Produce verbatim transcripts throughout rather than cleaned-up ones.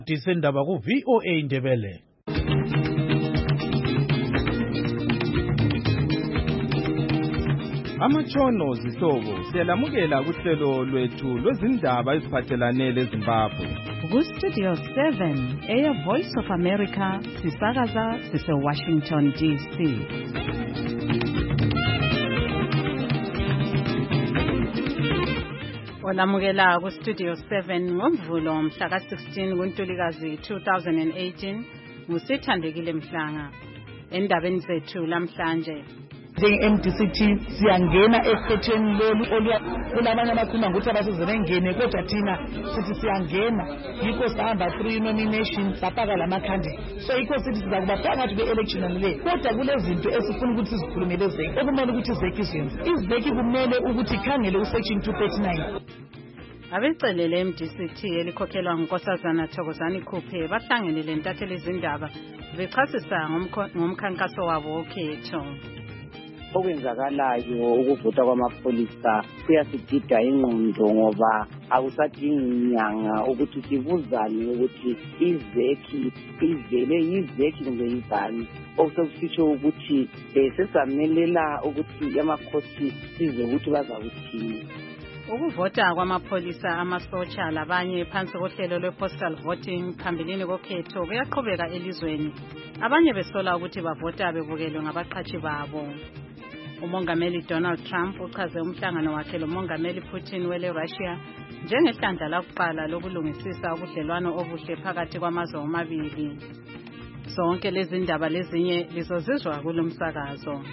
Disendaba ku V O A Ndebele. Amatshono zihlobo siyalamukela kuhlelo lwethu lwezindaba eziphathelane leZimbabwe. Ku Studio seven, Air Voice of America, sisakaza sise Washington D C. Olamukela ku Studio seven ngoMvulo mhla ka sixteen kuNtulikazi two thousand eighteen, ngusithandekile Mhlanga. Endabeni zethu lamhlanje, njenge-M D C T siyangena ekhethweni lolu kulabanye abakhuluma ngokuthi abasize bengene, kodwa thina sithi siyangena, yikho sahamba three nominations safaka lamakhandi. So yikho sithi siza kuba phakathi kwe-election le, kodwa kulezinto esifuna ukuthi sizikhulumele zeki okumele ukuthi zeki izenze. Izeki kumele ukuthi ikhangele usection two thirty-nine. Abecelele M D C T elikhokhelwa nguNkosazana Thokozani Khuphe bahlangene lentatheli izindaba bechasisa ngomkhankaso wabo okhetho. Okwenzakalayo ukuvota kwamapholisa kuyasigida ingqondo ngoba akusadingi inyanga ukuthi sibuzane ukuthi izeki izele yizeki kumbe yizani, okusokusitsho ukuthi sesamelela ukuthi amakhosi size ukuthi bazakuthini. Ukuvota kwamapholisa amasotsha labanye phansi kohlelo lwe-postal voting phambilini kokhetho kuyaqhubeka elizweni, abanye besola ukuthi bavota bebukelwe ngabaqhashi babo. Umongameli Donald Trump uchaze umhlangano wakhe lomongameli Putin wele Russia njengehlandla lakuqala lokulungisisa ubudlelwano obuhle phakathi kwamazwe omabili. Zonke lezi ndaba lezinye lizozizwa kulomsakazo.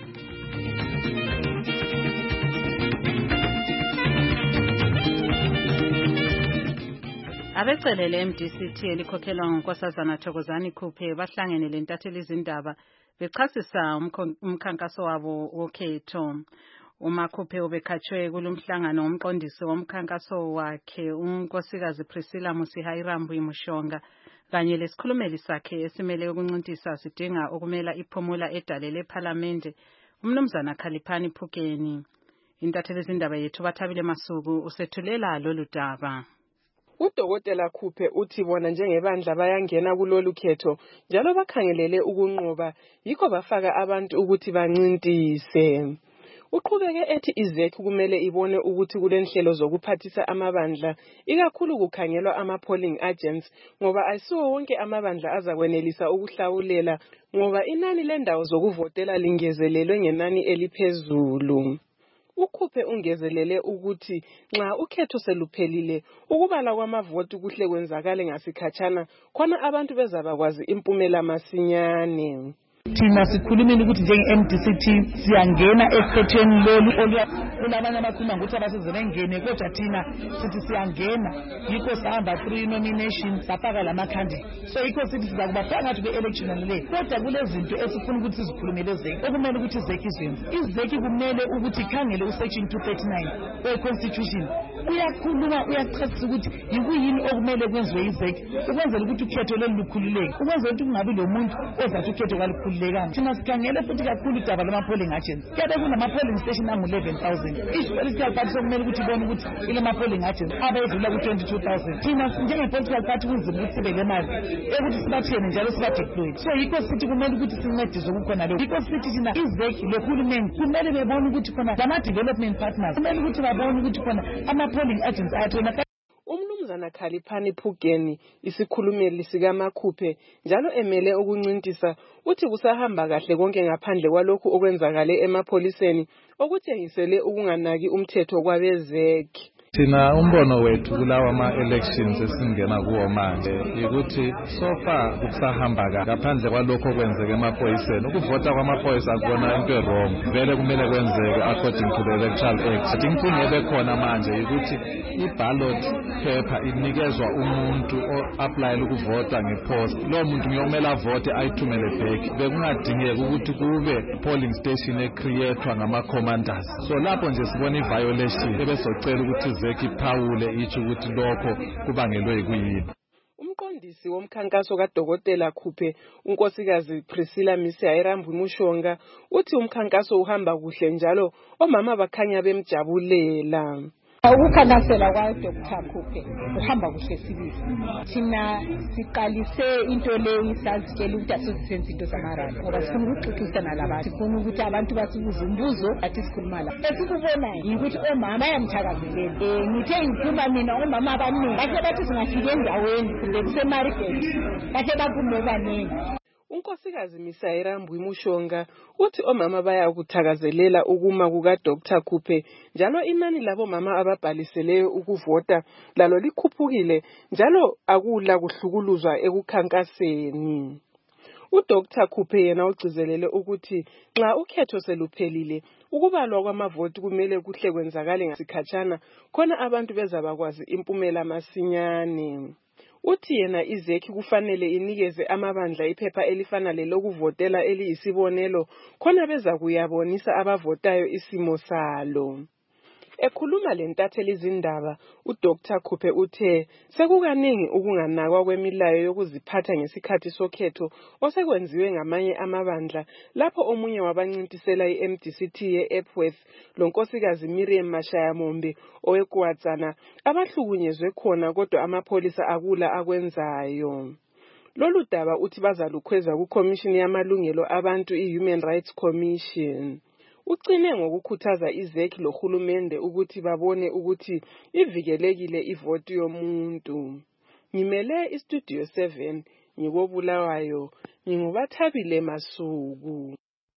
Abecelele M D C T elikhokhelwa nguNkosazana Thokozani Khuphe bahlangene lentatheli izindaba bechasisa umkhankaso wabo wokhetho. Uma Khuphe ubekhatshwe kulomhlangano umqondisi womkhankaso wakhe uNkosikazi Priscilla Musihairambu Mushonga kanye lesikhulumeli sakhe esimele ukuncintisa sidinga ukumela iphumula edalele eParliament umnumzana Khaliphani Phukeni. Intatheli izindaba yethu Bathabile Masuku usethulela lolu daba. Udokotela Khuphe uthi bona njengebandla bayangena kulolu khetho njalo bakhangelele ukunqoba, yikho bafaka abantu ukuthi bancintise. Uqhubeke ethi izeki kumele ibone ukuthi kulenhlelo zokuphathisa amabandla, ikakhulu kukhangelwa ama-polling agents ngoba ayisiwo wonke amabandla azakwenelisa ukuhlawulela ngoba inani lendawo zokuvotela lingezelelwe ngenani eliphezulu. Ukhuphe ungezelele ukuthi nxa ukhetho seluphelile ukubala kwamavoti kuhle kwenzakale ngasikhatshana khona abantu bezabakwazi impumela masinyane. Thina sikhulumile ukuthi njenge-M D C T siyangena ekhethweni lolu kulabanye abakhuluma ngokuthi abasize bengene, kodwa thina sithi siyangena, yikho sahamba three nominations safaka lamakhandi. So yikho sithi siza kuba phakathi kwe-election le, kodwa kulezinto esifuna ukuthi sizikhulumele zeki okumele ukuthi zeki izenze. Izeki kumele ukuthi ikhangele usection two thirty-nine we-constitution. Uyakhuluma uyachasisa ukuthi yikuyini okumele kwenziwe izeki ukwenzela ukuthi ukhetho lolu lukhululeke, ukwenzela ukuthi kungabi lomuntu ozathi ukhetho kalukhululekanga. Thina sikhangele futhi kakhulu idaba lama-polling agents. Kuyabe kunama-polling station angu eleven thousand. I-political party sokumele ukuthi ibone ukuthi ilama-polling agents abedlula ku-twenty-two thousand. Thina njenge-political party kunzima ukuthi sibe lemali ekuthi sibathiyene njalo siba-deployed. So yikho sithi kumele ukuthi sincedise kukhona lokho. Yikho sithi thina izeki lohulumeni kumele bebone ukuthi khona lama-development partners kumele ukuthi babone ukuthi khona ama-polling agents ayathona. Umnumzana Khaliphani Phukeni isikhulumeli sikaMakhuphe njalo emele ukuncintisa uthi kusahamba kahle konke ngaphandle kwalokhu okwenzakale emapholiseni okutshengisele ukunganaki umthetho kwabezeki. Thina umbono wethu kulawa ama-elections esingena kuwo manje ukuthi so far kusahamba ngaphandle kwalokho kwenzeke emaphoyiseni. Ukuvota kwamaphoyisa akubona into e-wrong, vele kumele kwenzeke according to the Electoral Act. Inkinga ebekhona manje ukuthi i-ballot paper inikezwa umuntu o-applyela ukuvota ngepost. Lo muntu ngiyomela avote ayithumele back. Bekungadingeki ukuthi kube polling station ecreatwa ngama-commanders. So lapho nje sibona i-violation ebesocela ukuthi zeki phawule ithi ukuthi lokho kubangelwe kuyini. Umqondisi womkhankaso kaDokotela Khuphe uNkosikazi Priscilla Musihairambu Mushonga uthi umkhankaso uhamba kuhle njalo omama bakhanya bemjabulela. Ukukhankasela kwa Doctor Khuphe uhamba kuhle sibili. Thina siqalise into leyo sazitshela ukuthi asizenze into zamaralo ngoba sifuna ukuxoxisana labantu, sifuna ukuthi abantu basibuze umbuzo athi sikhuluma la. Esikubonayo ukuthi omama bayamthakazelela. Eh ngithe ngikhuluma mina omama abaningi bahle bathi singafika endaweni kumbe kusemarket bahle baphume baningi. Unkosikazi Misayira Mbuyumushonga uthi omama bayakuthakazelela ukuma kuka Doctor Khuphe njalo inani labo mama ababhaliseleyo ukuvota lalo likhuphukile njalo akula kuhlukuluzwa ekukhankaseni. uDoctor Khuphe yena ugcizelele ukuthi nxa ukhetho seluphelile ukubalwa kwamavoti kumele kuhle kwenzakale ngasikhatshana khona abantu bezabakwazi impumela masinyane. Uthi yena izekhi kufanele inikeze amabandla iphepha elifana lelokuvotela eliyisibonelo khona beza kuyabonisa abavotayo isimo salo. Ekhuluma lentatheli izindaba uDoctor Khuphe uthe sekukaningi ukunganakwa kwemilayo yokuziphatha ngesikhathi sokhetho osekwenziwe ngamanye amabandla lapho omunye wabancintisela iM D C T yeEpworth lonkosikazi Miriam Mashayamombe owekwatsana abahlukunyezwe khona kodwa amapholisa akula akwenzayo. Lolu daba uthi bazalukhweza kuCommission yamalungelo abantu iHuman Rights Commission. Ucine ngokukhuthaza izekhi lohulumende ukuthi babone ukuthi ivikelekile ivoti yomuntu. Ngimele iStudio seven ngikobulawayo ngingubathabile Masuku.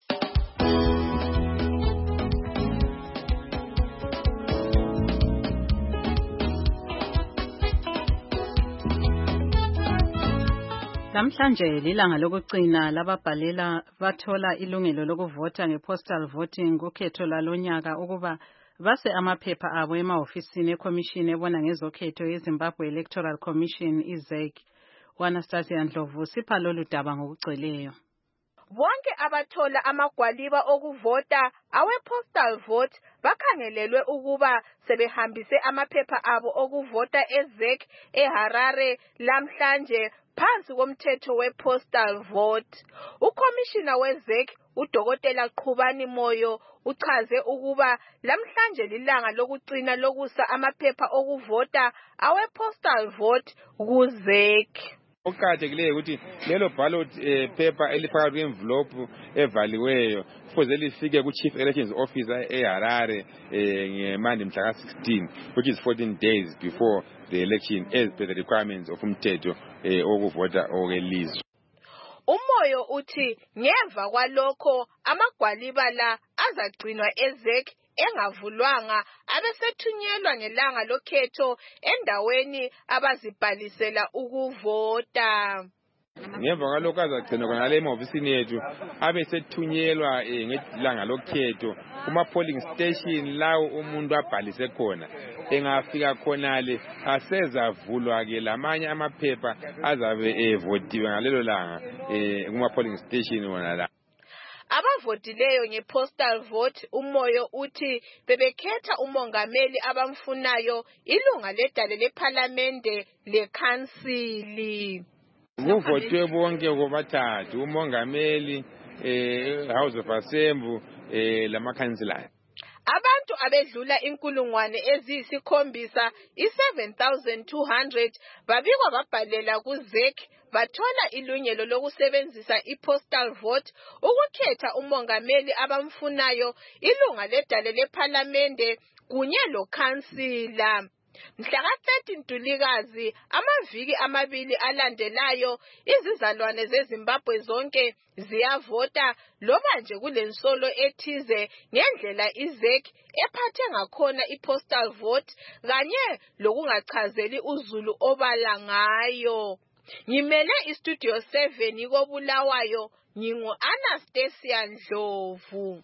Namhlanje lilanga lokugcina lababhalela bathola ilungelo lokuvota ngepostal voting kukhetho lalonyaka ukuba base amaphepha abo emahofisini eCommission ebona ngezokhetho yeZimbabwe Electoral Commission iZEC. Anastasia Ndlovu sipha lolu daba ngokugcweleyo. Bonke abathola amagwaliba okuvota awe postal vote bakhangelelwe ukuba sebehambise amaphepha abo okuvota eZEC eHarare lamhlanje phansi komthetho we-postal vote. Ukomishina weZEC uDokotela Qhubani Moyo uchaze ukuba lamhlanje lilanga lokucina lokusa amaphepha okuvota awe-postal vote kuZEC. Okuqakathekileyo ukuthi lelo ballot paper eliphakathi kwe-envelope evaliweyo kufuze lifike ku-Chief Elections Officer eHarare ngeMonday mhla sixteen, which is fourteen days before the election as per the requirements of umthetho okuvota okwelizwe. Umoyo uthi ngemva kwalokho amagwaliba la azagcinwa eZEC engavulwanga abesethunyelwa ngelanga lokhetho endaweni abazibhalisela ukuvota. Ngemva kwalokho azagcinwa khona emahofisini yethu abesethunyelwa ngelanga lokhetho kuma polling station lawo umuntu abhalise khona. Engafika khonale asezavulwa ke lamanye amaphepha azabe evotiwe ngalelo langa kuma polling station wona la. Abavotileyo ngepostal vote umoyo uthi bebekhetha umongameli abamfunayo ilunga ledale leParliamente lekhansili. Kuvotwe bonke kobathathu umongameli House of Assembly lamakhansila. Abantu abedlula inkulungwane eziyisikhombisa i-seven thousand two hundred babikwa babhalela kuZEC bathola ilungelo lokusebenzisa i-postal vote ukukhetha umongameli abamfunayo ilunga ledale leParliamente kunye lokhansila. Mhla ka thirty Ntulikazi amaviki amabili alandelayo izizalwane zeZimbabwe zonke ziyavota loba nje kulensolo ethize ngendlela iZEC ephathe ngakhona i-postal vote kanye lokungachazeli uZulu obala ngayo. Ngimele iStudio seven ikobulawayo ngingu Anastasia Ndlovu.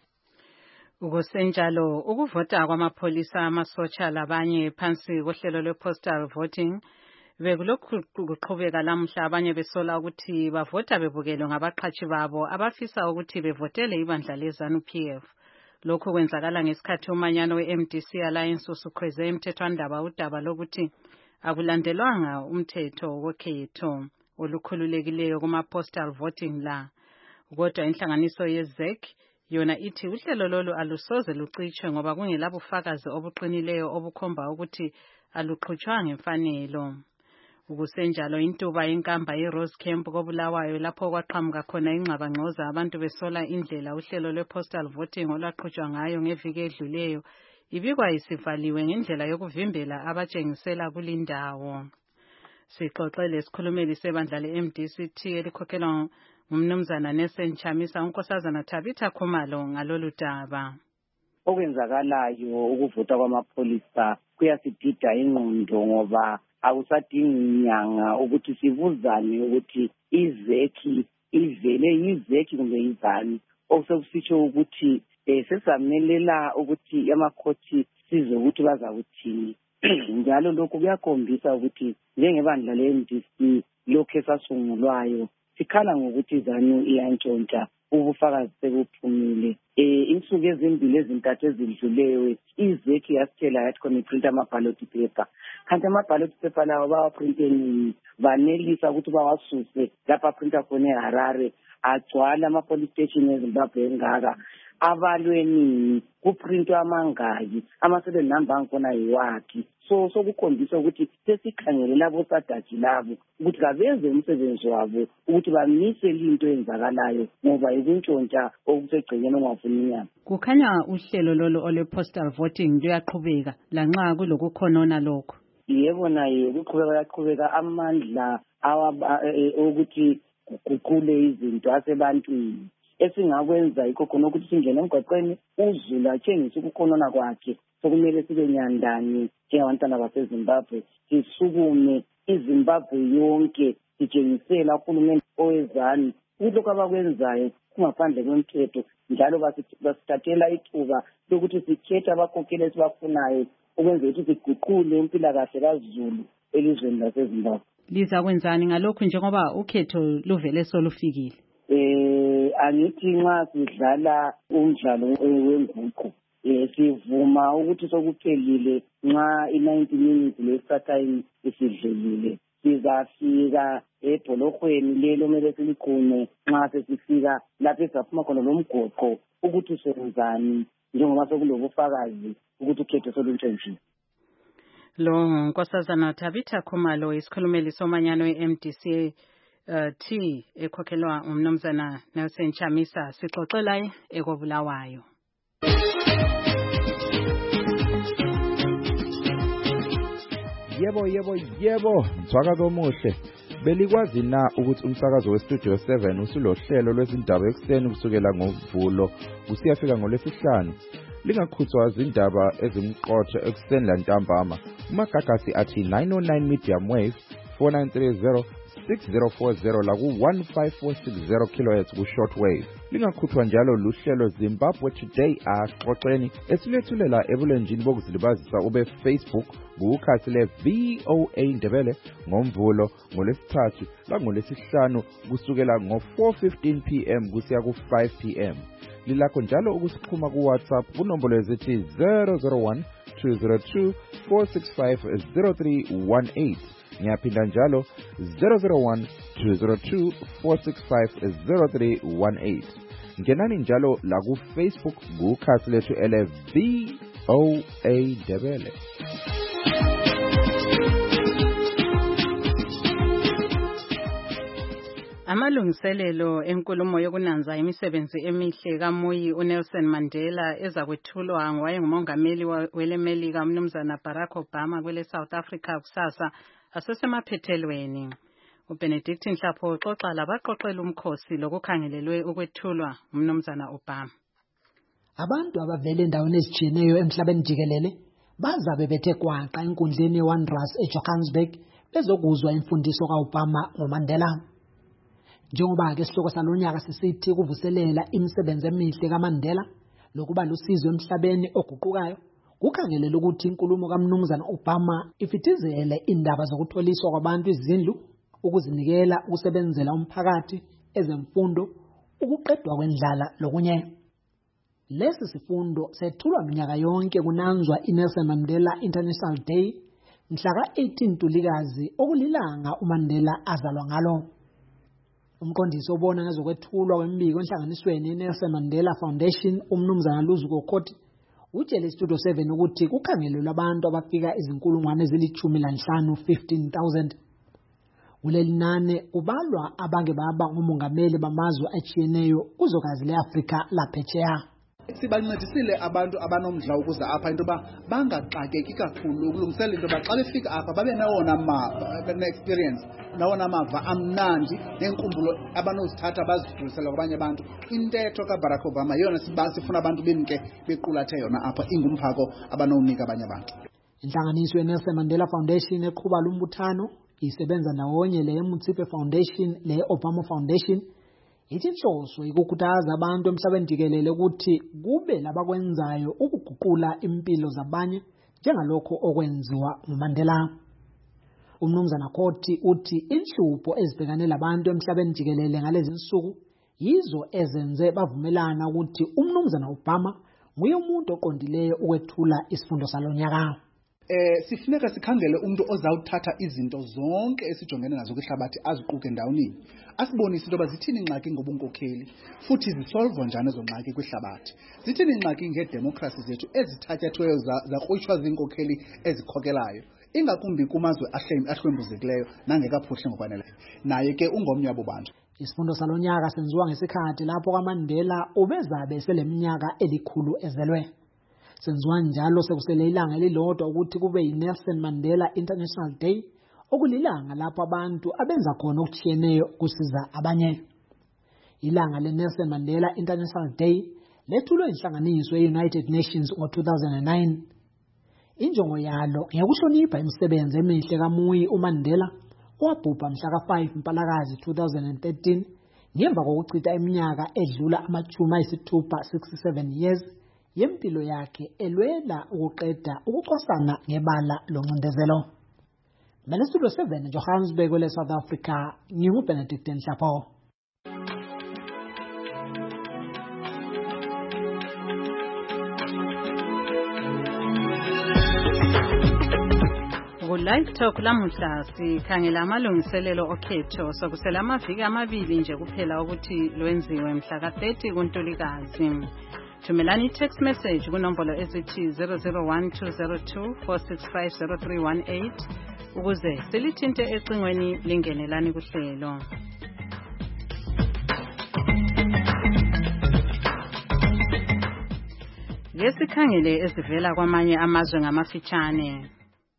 Ukusenjalo ukuvota kwamapholisa amasotsha labanye phansi kohlelo lwe-postal voting bekulokhu kuqhubeka lamhla abanye besola ukuthi bavota bebukelwe ngabaqhatshi babo abafisa ukuthi bevotele ibandla leZANU P F. Lokhu kwenzakala ngesikhathi umanyano we-M D C Alliance usukhweze emthethwandaba udaba lokuthi akulandelwanga umthetho wokhetho olukhululekileyo kuma-postal voting la. Kodwa inhlanganiso yeZEC Yona ithi uhlelo lolu alusoze lucitshwe ngoba kungelabo ufakazi obuqinileyo obukhomba ukuthi aluqhutshwa ngemfanelo. Ukusenjalo intuba yenkamba yeRose Camp koBulawayo lapho kwaqhamuka khona ingxabangxoza abantu besola indlela uhlelo lwe-postal voting olwaqhutshwa ngayo ngeviki edluleyo ibikwa isivaliwe ngendlela yokuvimbela abatshengisela kulindawo. Sixoxele isikhulumeli sebandla le-M D C T elikhokhelwa ngumnumzana Nelson Chamisa unkosazana Tabitha Khumalo ngalolu daba. Okwenzakalayo ukuvota kwamapholisa kuyasidida ingqondo ngoba akusadingi inyanga ukuthi sibuzane ukuthi izekhi ivele yizekhi kumbe yizani. Okusekusitsho ukuthi sesamelela ukuthi amakhothi size ukuthi bazakuthini. Njalo lokhu kuyakhombisa ukuthi njengebandla le-M D C lokhu esasungulwayo sikhala ngokuthi izanu iyantshontsha ubufakazi sebuphumile. Eh insuku ezimbili ezintathu ezidluleyo izekhi yasitshela yathi khona iprinta ama-ballot paper. Kanti ama-ballot paper lawo bawaprinte nini banelisa ukuthi bawasuse lapha printa khona eHarare agcwala ama-police station eZimbabwe engaka. Abalweni kuprintwa amangaki ama-seven number angkhona yiwakhi. So sokukhombisa ukuthi sesikhangele labo sadaji labo ukuthi kabeze umsebenzi wabo ukuthi bamise into eyenzakalayo ngoba ikuntshontsha okusegcekeni ongafuni inyama. Kukhanya uhlelo lolo ole-postal voting luyaqhubeka lanxa kulokukhonona lokho. Yebo naye kuqhubeka yaqhubeka amandla ukuthi kuqule izinto asebantwini. Esingakwenza yikho khona ukuthi singene emgwaqweni uZulu atshengise ukukhonona kwakhe sokumele sibe nyandani njengabantwana baseZimbabwe sisukume iZimbabwe yonke sitshengisela uhulumeni owezani ukuthi lokho abakwenzayo kungaphandle kwemthetho njalo basithathela ithuba lokuthi sikhethe abakhokheli esibafunayo ukwenza ukuthi siguqule impilakahle kaZulu elizweni laseZimbabwe. Liza kwenzani ngalokhu njengoba ukhetho luvele solufikile? Eh angithi nxa sidlala umdlalo wenguqu eh sivuma ukuthi sokuphelile nxa i-ninety minutes le-extra time isidlulile sizafika ebholorhweni lelo mele siliqhume nxa sesifika lapho esaphuma khona lomgoqo ukuthi senzani njengoba sokulobufakazi ukuthi ukhetho soluntshontshiwe. Lo nkosazana Tabitha Khumalo isikhulumeli somanyano we-M D C Uh, T ekhokhelwa umnumzana Nelson Chamisa sixoxela ekobulawayo. Yebo yebo yebo mthwakazi omuhle belikwazi na ukuthi umsakazo weStudio seven usulohlelo lwezindaba ekseni kusukela ngoVulo usiyafika ngolesihlanu lingakhuthwa izindaba ezimqotho ekseni lantambama umagagasi athi nine oh nine medium wave four nine three zero six zero four zero la ku one five four six zero kilohertz ku shortwave lingakhuthwa njalo luhlelo Zimbabwe Today axoxeni esilethulela ebulenjini bokuzilibazisa ube Facebook kukhasi le V O A Ndebele ngomvulo ngolesithathu la ngolesihlanu kusukela ngo four fifteen p m kusiya ku five p m lilakho njalo ukusikhuma ku WhatsApp kunombolo ezithi zero zero one two zero two four six five zero three one eight ngiyaphinda njalo zero zero one two zero two four six five zero three one eight ngenani njalo la ku Facebook kukhasi lethu ele V O A Ndebele. Amalungiselelo enkulumo yokunanza imisebenzi emihle kaMuyi uNelson Mandela ezakwethulwa ngowayengumongameli welemelika umnumzana Barack Obama kwele South Africa kusasa asesemaphethelweni. uBenedict Nhlapho uxoxa labaqoqela umkhosi lokukhangelelwe ukwethulwa umnumzana Obama. Abantu abavele endaweni ezijiyeneyo emhlabeni jikelele bazabe bethe kwaqa enkundleni yeWonders eJohannesburg bezokuzwa imfundiso kaObama ngoMandela. Njengoba ke isihloko salonyaka sisithi kuvuselela imisebenzi emihle kaMandela lokuba lusizo emhlabeni oguqukayo kukhangelela ukuthi inkulumo kaMnumzana Obama ifithizele indaba zokutholiswa kwabantu izindlu ukuzinikela ukusebenzela umphakathi ezemfundo ukuqedwa kwendlala lokunye. Lesi sifundo sethulwa minyaka yonke kunanzwa iNelson Mandela International Day mhla ka eighteen Ntulikazi okulilanga uMandela azalwa ngalo. Umqondisi obona ngezokwethulwa kwemibiko enhlanganisweni yeNelson Mandela Foundation, umnumzana Luzuko Khoti, utshele iStudio seven ukuthi kukhangelelwe abantu abafika izinkulungwane ezilithumi lanhlanu, fifteen thousand. Kuleli nani kubalwa abange baba ngumongameli bamazwe atshiyeneyo kuzokazi leAfrika laphetsheya. Sibancedisile abantu abanomdla ukuza apha into ba bangaxakeki kakhulu ukulungisela into ba xa befika apha babe nawona amava ne-experience nawona amava amnandi neenkumbulo abanozithatha bazidlulisela kwabanye abantu. Intetho kaBarack Obama yona sifuna abantu bemke bequlathe yona apha ingumphako abanowunika abanye abantu. Inhlanganiso yeNelson Mandela Foundation eqhuba lumbuthano isebenza ndawonye le Mutsipe Foundation le Obama Foundation. Ithi inhloso ikukhuthaza abantu emhlabeni jikelele ukuthi kube labakwenzayo ukuguqula impilo zabanye njengalokho okwenziwa nguMandela. Umnumzana Khoti uthi inhlupho ezibhekane labantu emhlabeni jikelele ngalezi insuku yizo ezenze bavumelana ukuthi umnumzana Obama nguye umuntu oqondileyo ukwethula isifundo salonyaka. Eh sifuneka sikhangele umuntu ozawuthatha izinto zonke esijongene nazo kwihlabathi aziquke ndawonini. Asibonise into bazithini ingxaki ngobunkokheli futhi zisolve njani ezo ngxaki kwihlabathi. Zithini ingxaki ngedemocracy zethu ezithatyathweyo zakrwitshwa zinkokheli ezikhokelayo. Ingakumbi kumazwe ahlwembuzekileyo nangekaphuhle ngokwaneleyo. Naye ke ungomnye wabo bantu. Isifundo salonyaka senziwa ngesikhathi lapho kaMandela ubezabe seleminyaka elikhulu ezelwe. Senziwa njalo sekusele ilanga elilodwa ukuthi kube yiNelson Mandela International Day, okulilanga lapho abantu abenza khona okutshiyeneyo kusiza abanye. Ilanga leNelson Mandela International Day lethulwe inhlanganiso ye-United Nations ngo-two thousand nine. Injongo yalo ngeyokuhlonipha imisebenzi emihle kaMuyi uMandela owabhubha mhla ka five Mpalakazi two thousand thirteen ngemva kokuchitha iminyaka edlula amachumi ayisithupha, sixty-seven years yempilo yakhe elwela ukuqeda ukucwasana ngebala loncindezelo. Mina Studio seven Johannesburg le South Africa, nginguBenedict Nhlapo. Live Talk lamuhla sikhangela amalungiselelo okhetho sokusela amaviki amabili nje kuphela ukuthi lwenziwe mhla ka thirty kuNtulikazi. Thumelani text message kunombolo ezithi zero zero one two zero two four six five zero three one eight ukuze silithinte ecingweni lingenelani kuhlelo. Lesikhangele ezivela kwamanye amazwe ngamafitshane.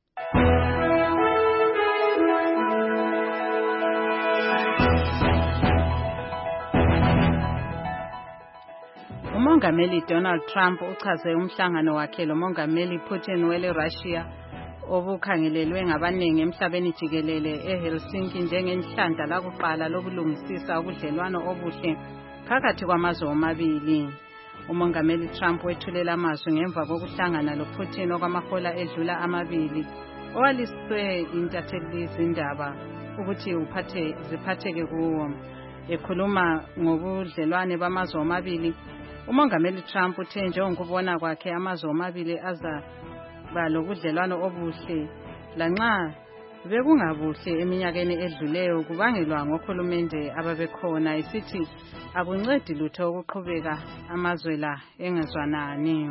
uMongameli Donald Trump uchaze umhlangano wakhe loMongameli Putin wele Russia obukhangelelwe ngabanengi emhlabeni jikelele eHelsinki njengenhlandla lakuqala lokulungisisa ubudlelwano obuhle phakathi kwamazwe omabili. uMongameli Trump wethulela amazwi ngemva kokuhlangana loPutin okwamahola edlula amabili owaliswe intatheli zindaba ukuthi uphathe ziphatheke kuwo. Ekhuluma ngobudlelwane bamazwe omabili, uMongameli Trump uthe njengokubona kwakhe amazwe omabili aza balobudlelwano obuhle lanxa bekungabuhle eminyakeni edluleyo kubangelwa ngokhulumende ababekhona, isithi akuncedi lutho ukuqhubeka amazwe la engezwanani.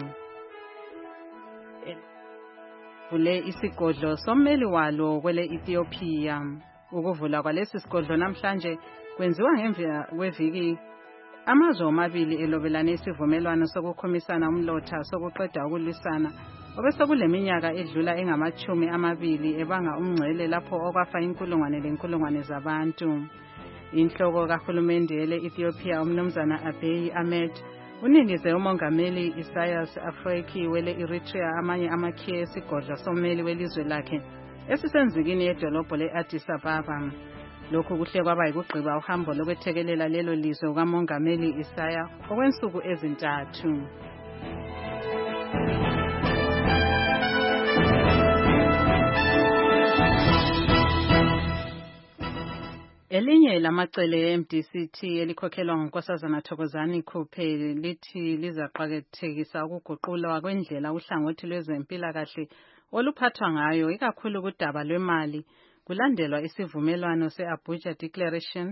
Kule isigodlo sommeli walo kwele Ethiopia. Ukuvula kwalesi sigodlo namhlanje kwenziwa ngemva kweviki amazwe omabili elobelana isivumelwano sokukhomisana umlotha sokuqeda ukulwisana obesekuleminyaka edlula engamachumi amabili ebanga umngcele lapho okwafa inkulungwane lenkulungwane zabantu. Inhloko kahulumende ele Ethiopia umnumzana Abiy Ahmed uninize uMongameli Isaias Afwerki wele Eritrea amanye amakhiye esigodlo sommeli welizwe lakhe esisenzikini yedolobho le-Addis Ababa. Lokhu kuhle kwaba yikugqiba uhambo lokwethekelela lelo lizwe kaMongameli Isaiah okwensuku ezintathu. Elinye lamacele e-M D C T elikhokhelwa nguNkosazana Thokozani Khuphe lithi lizaqhakathekisa ukuguqulwa kwendlela uhlangothi lwezempilakahle oluphathwa ngayo ikakhulu kudaba lwemali kulandelwa isivumelwano se-Abuja Declaration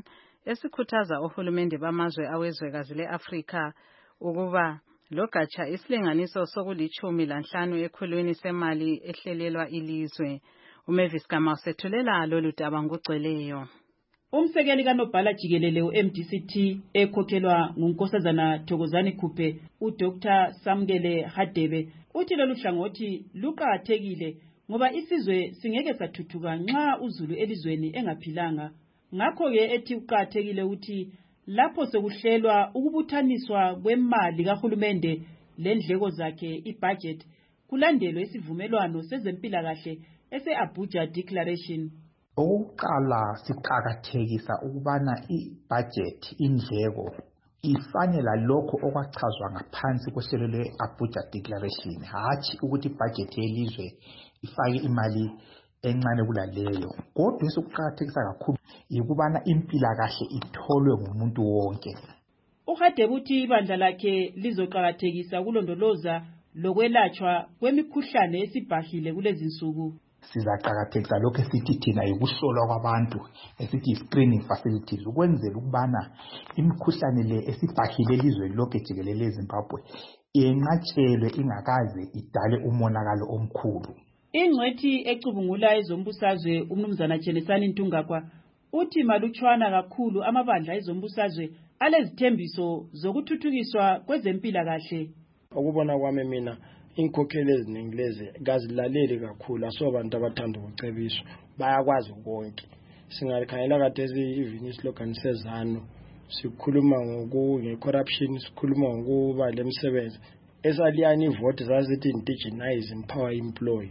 esikhuthaza ohulumende bamazwe awezwekazi le-Afrika ukuba logatsha isilinganiso sokulichumi lanhlanu ekhulwini semali ehlelelwa ilizwe. uMavis Gama usethulela lolu daba ngugcweleyo. Umsekeli kaNobhala Jikelele u-M D C T ekhokhelwa nguNkosazana Thokozani Khuphe uDr Samkele Hadebe uthi lolu hlangothi luqakathekile ngoba isizwe singeke sathuthuka nxa uZulu elizweni engaphilanga. Ngakho-ke ethi kuqakathekile ukuthi lapho sekuhlelwa ukubuthaniswa kwemali kahulumende lendleko zakhe ibudget kulandelwe isivumelwano sezempilakahle ese-Abuja Declaration. Okokuqala siqakathekisa ukubana i-budget indleko ifanele lokho okwachazwa ngaphansi kwehlelo le-Abuja Declaration, hatshi ukuthi ibudget yelizwe ifake imali encane kulaleyo. Kodwa esikuqakathekisa kakhulu ikubana impilakahle itholwe ngumuntu wonke. Uhadebe uthi ibandla lakhe lizoqakathekisa ukulondoloza lokwelatshwa kwemikhuhlane esibhahile kulezi nsuku. Sizaqakathekisa lokho esithi thina ukuhlolwa kwabantu esithi screening facilities ukwenzela ukubana imikhuhlane le esibhahile elizweni lonke jikelele eZimbabwe yenqatshelwe ingakaze idale umonakalo omkhulu. Ingcwethi ecubungula ezombusazwe umnumzana Chenesani Ntungakwa uthi malutshwana kakhulu amabandla ezombusazwe alezithembiso zokuthuthukiswa kwezempilakahle. Ukubona kwami mina inkokheli eziningi lezi kazilaleli kakhulu, asobantu abathanda ukucebiswa, bayakwazi konke. Singakhangela kade even islogan sezano sikhuluma nge-corruption, sikhuluma ngokuba lemsebenzi esaliyani ivote zazithi indigenize, empower, employ.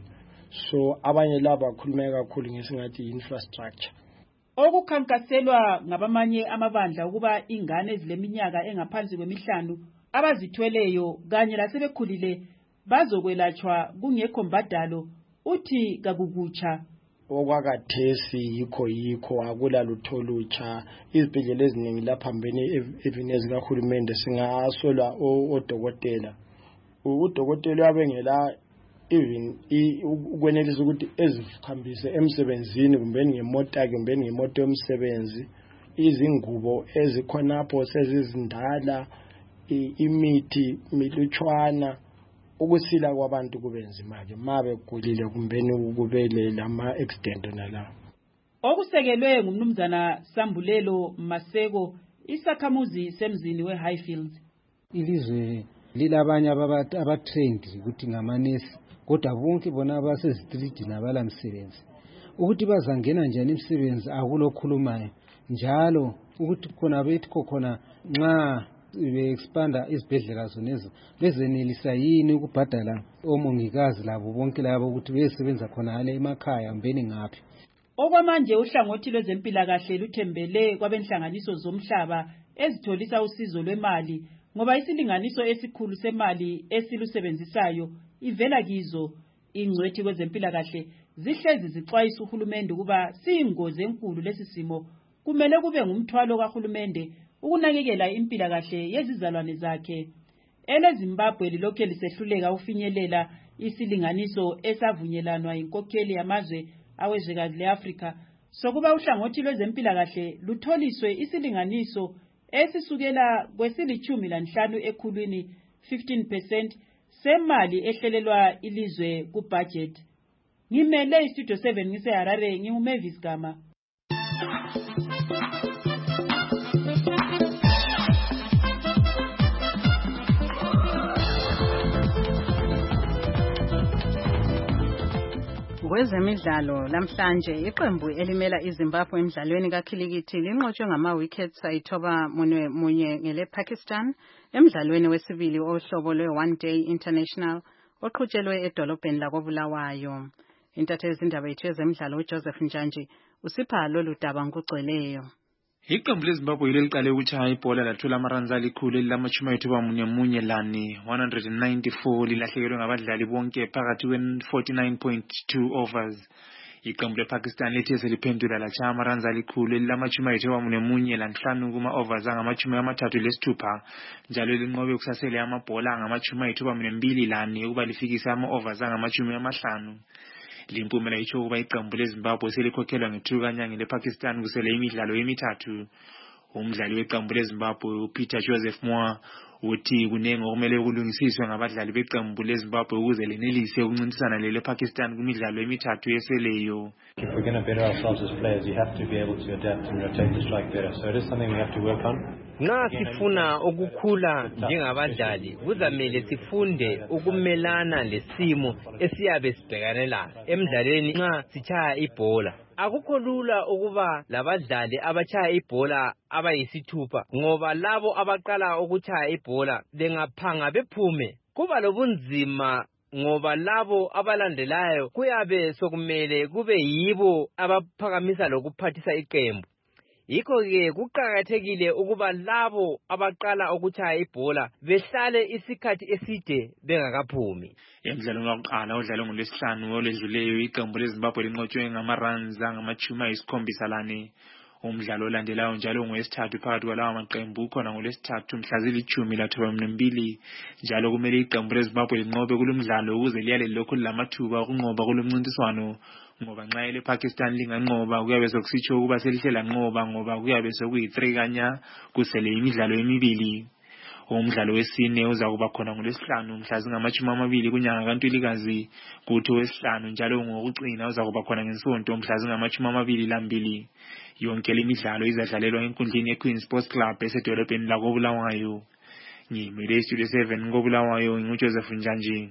So abanye laba bakhuluma kakhulu ngesingathi infrastructure. Okukhankaselwa ngabamanye amabandla ukuba ingane ezileminyaka engaphansi kwemihlanu abazithweleyo kanye lasebekhulile bazokwelatshwa kungekho mbadalo uthi kakukutsha. Okwakathesi yikho yikho akula lutho lutsha. Izibhedlela eziningi lapha phambene evinezi kahulumende singasola odokotela. Udokotela yabengela even ukwenelisa ukuthi ezikhambise emsebenzini kumbe ngemota kumbe ngemoto yomsebenzi, izingubo ezikhonapho sezizindala, imithi milutshwana, ukusila kwabantu kubenzima ke mabe kulile kumbeni ukubele lama accident nala. Okusekelwe ngumnumzana Sambulelo Maseko isakhamuzi semzini weHighfields. Ilizwe lilabanye abatrained ukuthi ngamanesi kodwa bonke bona abasezitreet nabala msebenzi ukuthi bazangena njani imsebenzi akulokhulumayo njalo ukuthi khona bethi khona nxa be-expanda izibhedlela zonezo bezenelisa yini ukubhadala omongikazi labo bonke labo ukuthi besebenza khona hale emakhaya mbeni ngaphi. Okwamanje uhlangothi lwezempilakahle luthembele kwabenhlanganiso zomhlaba ezitholisa usizo lwemali ngoba isilinganiso esikhulu semali esilusebenzisayo ivela kizo. Ingcwethi kwezempilakahle zihlezi zixwayisa uhulumende ukuba siyingozi enkulu lesi simo kumele kube ngumthwalo kahulumende ukunakekela impilakahle yezizalwane zakhe. EleZimbabwe lilokhe lisehluleka ufinyelela isilinganiso esavunyelanwa inkokheli yamazwe awezwekazi leAfrika sokuba uhlangothi lwezempilakahle lutholiswe isilinganiso esisukela kwesilichumi lanhlanu ekhulwini fifteen percent semali ehlelelwa ilizwe kubudget. Ngimele istudio seven ngiseHarare nginguMavis Gama. Kwezemidlalo lamhlanje iqembu elimela iZimbabwe emidlalweni kakhilikithi linqotshwe ngama-wickets ayithoba munye munye ngele Pakistan emidlalweni wesibili ohlobo lwe one day international oqhutshelwe edolobheni lakoBulawayo. Intatheli izindaba yethu yezemidlalo uJoseph Njanji usipha lolu daba ngugcweleyo. Iqembu leZimbabwe leliqale ukutshaya ibhola lathola amaranza alikhulu elilamachuma ayithoba munye munye lani one hundred ninety-four lilahlekelwe ngabadlali bonke phakathi kwe forty-nine point two overs. Iqembu lePakistan lithe seliphendula latshaya amaranza alikhulu elilamachuma ayithoba munye munye lanhlanu kuma overs angamachuma amathathu lesithupha njalo linqobe kusasele amabhola angamachuma ayithoba munye mbili lani ukuba lifikise ama overs angamachuma amahlanu. Limpumela itsho ukuba iqembu leZimbabwe selikhokhelwa ngethuka kanyanga lePakistan kusele imidlalo emithathu. umdlali weqembu leZimbabwe uPeter Joseph Moore uthi kunenge okumele kulungisiswe ngabadlali beqembu leZimbabwe ukuze lenelise ukuncintisana lele Pakistan kumidlalo emithathu yeseleyo. If we're going to better ourselves as players, you have to be able to adapt and rotate the strike better. So it is something we have to work on. Nxa sifuna ukukhula njengabadlali kuzamele sifunde ukumelana lesimo esiyabe sibhekane laso emidlalweni nxa sichaya ibhola. Akukho lula ukuba labadlali abachaya ibhola abayisithupha ngoba labo abaqala ukuchaya ibhola bengaphanga bephume kuba lobunzima ngoba labo abalandelayo kuyabe sokumele kube yibo abaphakamisa lokuphathisa iqembu. Yikho ke kuqhakathekile ukuba labo abaqala ukuchaya ibhola behlale isikhathi eside bengakaphumi. Emidlalweni wokuqala odlalo ngolwesihlanu oledluleyo iqembu leZimbabwe linqotshwe ngama-runs angamachumi ayisikhombisa lane. Umdlalo olandelayo njalo ngowesithathu phakathi kwalawa maqembu ukhona ngolwesithathu mhla zilithumi lathoba nambili. Njalo kumele iqembu leZimbabwe linqobe kulomdlalo ukuze liyale lokhu lamathuba okunqoba kulomncintiswano ngoba nxa ele Pakistan linganqoba kuyabe sokusitsho ukuba selihle lanqoba ngoba kuyabe sokuyi three kanya kusele imidlalo emibili. Umdlalo wesine uzakuba khona ngolwesihlanu mhla zingamachumi amabili kunyanga kaNtulikazi kuthi owesihlanu njalo ngokucina uzakuba khona ngeSonto mhla zingamachumi amabili lambili. Yonke lemidlalo izadlalelwa enkundleni yeQueen Sports Club esedolobheni lakoBulawayo. Ngimele Studio seven koBulawayo nguJoseph Njanji.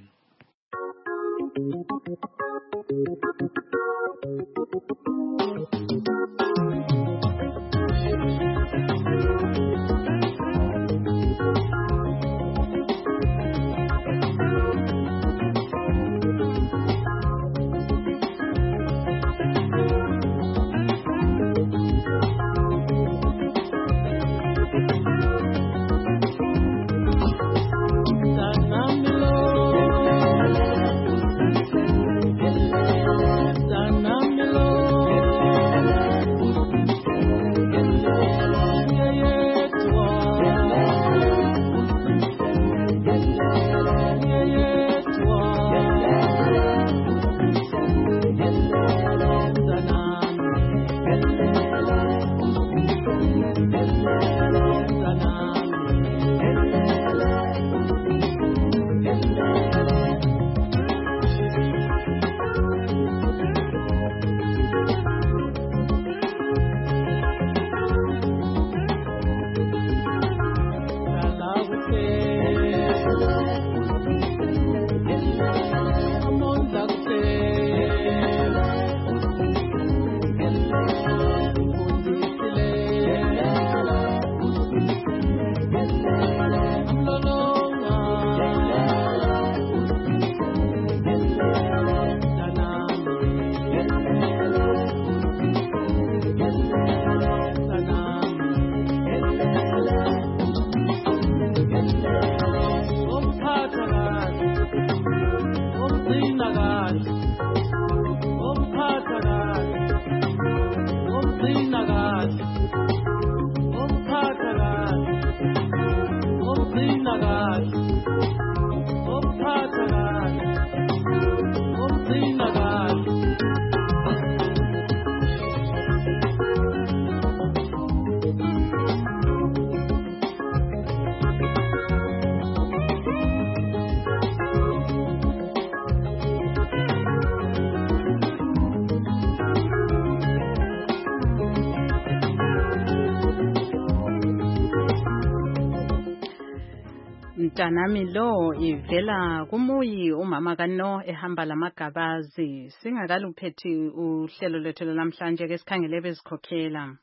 Mntanami lo ivela kumuyi umama kaNo ehamba lamagabazi. Singakaluphethi uhlelo lwethu namhlanje ke sikhangele bezikhokhela.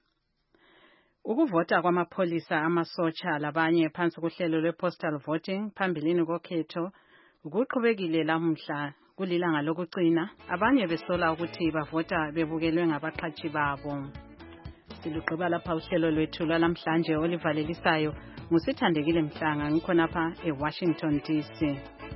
Ukuvota kwamapholisa amasotsha labanye phansi kuhlelo lwe-postal voting phambilini kokhetho kuqhubekile lamuhla kulilanga lokucina. Abanye besola ukuthi bavota bebukelwe ngabaqhathi babo. Siluqhuba lapha uhlelo lwethu lwalamhlanje olivalelisayo ngusithandekile Mhlanga ngikhona lapha eWashington D C.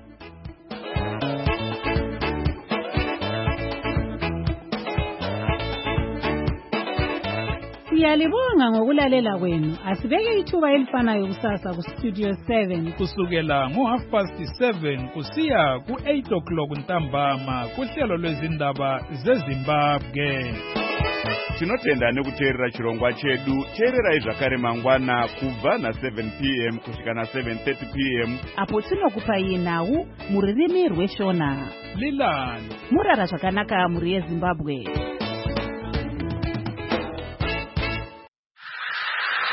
Siyalibonga ngokulalela kwenu. Asibeke ithuba elifanayo kusasa ku Studio seven kusukela ngo half past seven kusiya ku eight o'clock ntambama kuhlelo lwezindaba zeZimbabwe. tinotenda nekuteerera chirongwa chedu. Teererai zvakare mangwana kubva na-seven p m kusvika na-seven thirty p m apo tinokupai nhau muririmi rweshona. Lilani murara zvakanaka muri yeZimbabwe.